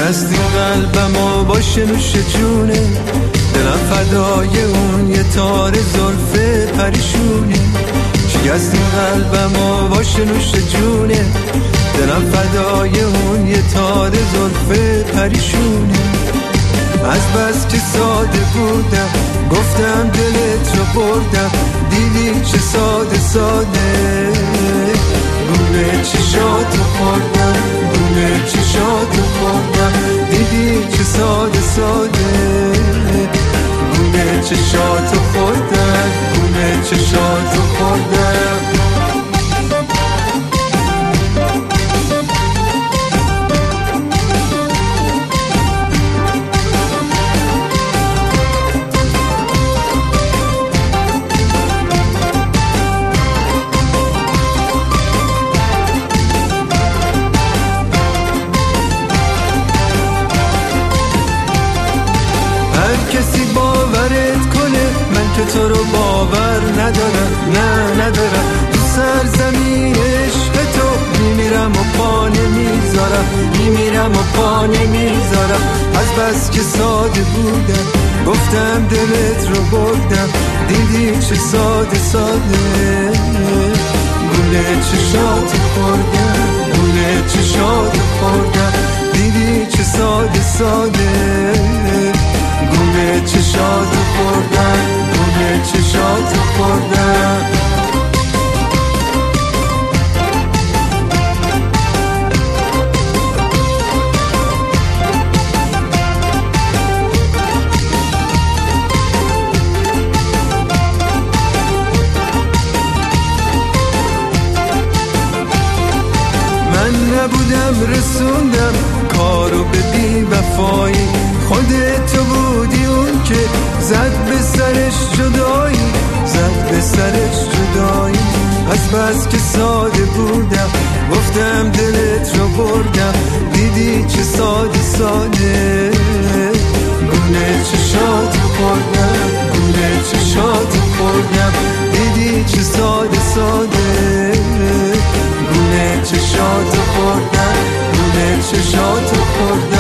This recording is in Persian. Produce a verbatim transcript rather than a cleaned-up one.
شکستی قلبم و باشه نوش جونه، دلم فدای اون یه تار زلفه پریشونه. شکستی قلبم و باشه نوش جونه، دلم فدای اون یه تار زلفه پریشونه. از بس که ساده بودم گفتم دلت رو بردم، دیدی چه ساده ساده گونه چشاتو خوردم، گونه چشاتو خوردم. دیدی چه ساده ساده گونه چشاتو خوردم، گونه چشاتو خوردم. کسی باورت کنه من که تو رو باور ندارم، نه ندارم. تو سرزمین عشق تو میمیرم و پا نمیذارم، میمیرم و پا نمیذارم. از بس که ساده بودم گفتم دلت رو بردم، دیدی چه ساده ساده گونه چشاتو خوردم، گونه چشاتو خوردم. دیدی چه ساده ساده گونه چشاتو خوردم، گونه چشاتو خوردم. من نبودم رسوندم کارو به بی وفایی، خودت تو بودی اون که زد به سرش جدایی، زد به سرش جدایی. از بس که ساده بودم گفتم دلت رو بردم، دیدی چه ساده ساده گونه چشاتو خوردم، گونه چشاتو خوردم. دیدی چه ساده ساده گونه چشاتو خوردم، گونه چشاتو خوردم.